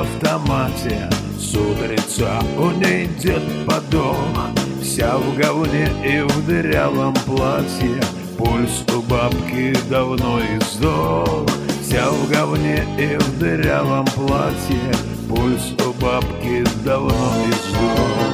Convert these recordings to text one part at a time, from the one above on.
автомате. С утреца у ней дед подох, вся в говне и в дырявом платье. Пульс у бабки давно издох, вся в говне и в дырявом платье. Пульс у бабки давно издох.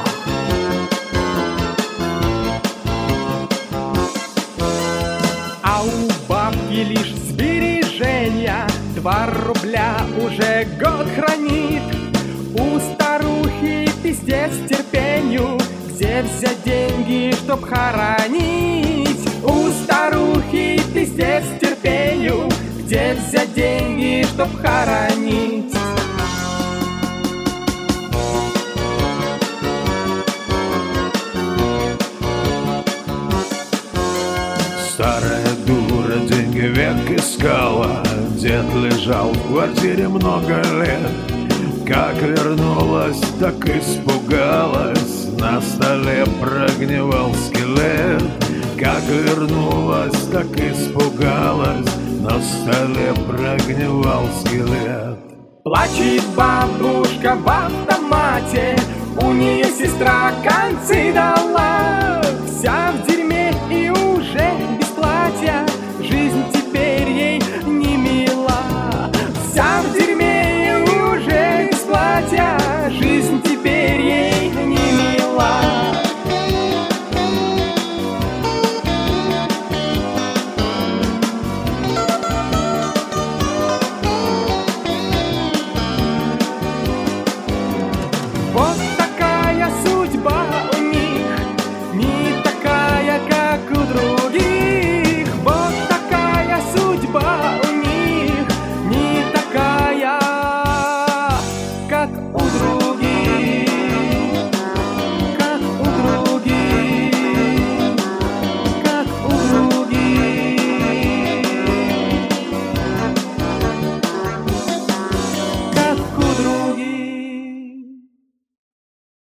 А у бабки лишь сбережения, 2 рубля уже год хранит. У старухи пиздец терпению, где взять деньги, чтоб хоронить? У старухи пиздец терпению, где взять деньги, чтоб хоронить? Старая дура деньги век искала, дед лежал в квартире много лет. Как вернулась, так испугалась, на столе прогнивал скелет. Как вернулась, так испугалась, на столе прогнивал скелет. Плачет бабушка в автомате, у нее сестра концы дала, вся в дерьме.